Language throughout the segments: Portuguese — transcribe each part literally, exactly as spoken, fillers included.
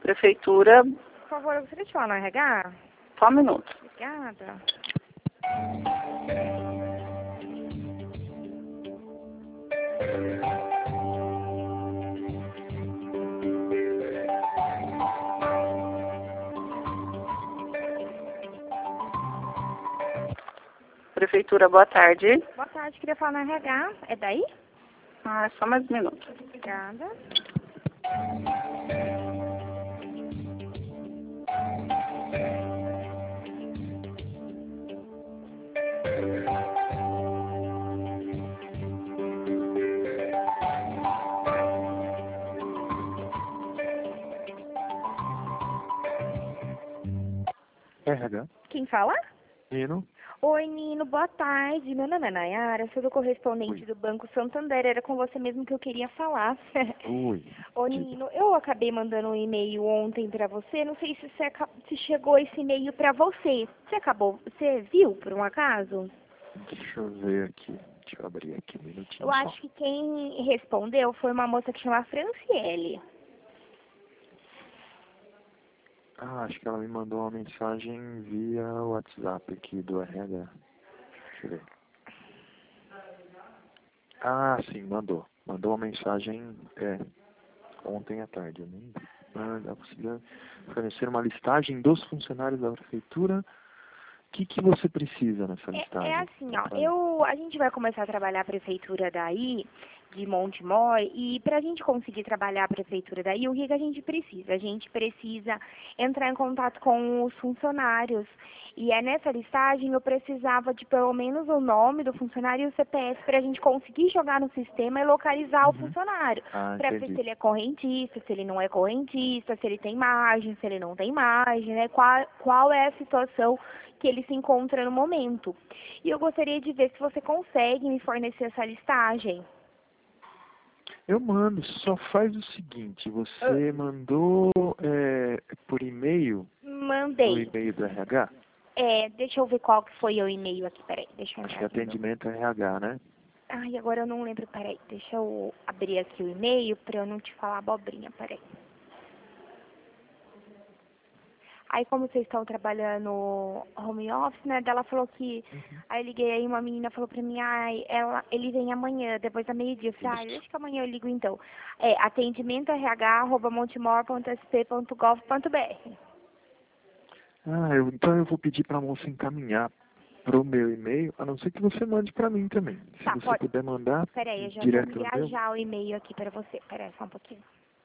Prefeitura, Por favor, eu gostaria de falar no R H. só um minuto. Obrigada. Prefeitura, boa tarde. Boa tarde, queria falar no R H. É daí? Ah, só mais um minuto. Obrigada. R H? Quem fala? Nino? Oi, Nino, boa tarde. Meu nome é Nayara, sou do correspondente Oi. do Banco Santander. Era com você mesmo que eu queria falar. Oi. Ô, Diga. Nino, eu acabei mandando um e-mail ontem pra você. Não sei se, você aca- se chegou esse e-mail pra você. Você acabou, você viu, por um acaso? Deixa eu ver aqui. Deixa eu abrir aqui um minutinho Eu só. acho que quem respondeu foi uma moça que chama Franciele. Ah, acho que ela me mandou uma mensagem via WhatsApp aqui do R H. Deixa eu ver. Ah, sim, mandou. Mandou uma mensagem, é, ontem à tarde. Eu nem... Ah, dá possibilidade de fornecer uma listagem dos funcionários da prefeitura. O que, que você precisa nessa É, listagem? é assim, ó, Pra- eu, a gente vai começar a trabalhar a prefeitura daí, de Montemor, e para a gente conseguir trabalhar a prefeitura daí, o que, que a gente precisa? A gente precisa entrar em contato com os funcionários, e é nessa listagem eu precisava de pelo menos o nome do funcionário e o C P F para a gente conseguir jogar no sistema e localizar o Uhum. funcionário, Ah, para ver entendi. se ele é correntista, se ele não é correntista, se ele tem margem, se ele não tem margem, né? Qual, qual é a situação que ele se encontra no momento. E eu gostaria de ver se você consegue me fornecer essa listagem. Eu mando, só faz o seguinte, você mandou é, por e-mail, no Mandei. e-mail do R H? É, deixa eu ver qual que foi o e-mail aqui, peraí, deixa eu Acho que é entrar aqui. no- atendimento R H, né? Ai, agora eu não lembro, peraí, deixa eu abrir aqui o e-mail pra eu não te falar abobrinha, peraí. Aí como vocês estão trabalhando home office, né, dela falou que, aí eu liguei aí, uma menina falou pra mim, ai, ela, ele vem amanhã, depois da meio-dia, eu falei, ai, deixa que amanhã eu ligo então. É, atendimento r h arroba montemor ponto s p ponto gov ponto b r. Ah, eu, então eu vou pedir para a moça encaminhar pro meu e-mail, a não ser que você mande para mim também. Se Tá, você pode. puder mandar Peraí, eu já vou direto no enviar meu, já o e-mail aqui pra você. Peraí, só um pouquinho.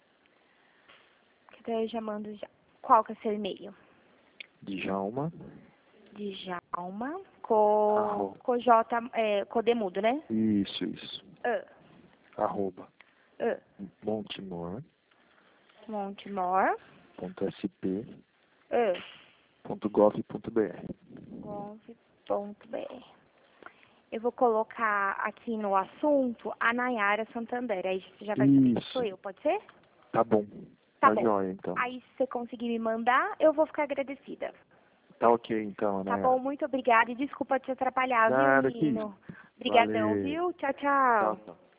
Que daí eu já mando já. Qual que é seu e-mail? Djalma, Djalma, co, Arro. co J, é, codemudo, né? isso, isso, Uh, arroba, uh, montemor Montemor, ponto s p uh, ponto gov ponto b r. gov ponto b r. Eu vou colocar aqui no assunto a Nayara Santander. Aí você já vai saber que Isso, sou eu, pode ser? tá bom, Tá tá bom. joia então. Aí se você conseguir me mandar, eu vou ficar agradecida. Tá ok então, Tá né? bom, muito obrigada e desculpa te atrapalhar, viu, Nada, que menino? isso. Obrigadão, Valeu. viu? Tchau, Tchau, tchau. tchau.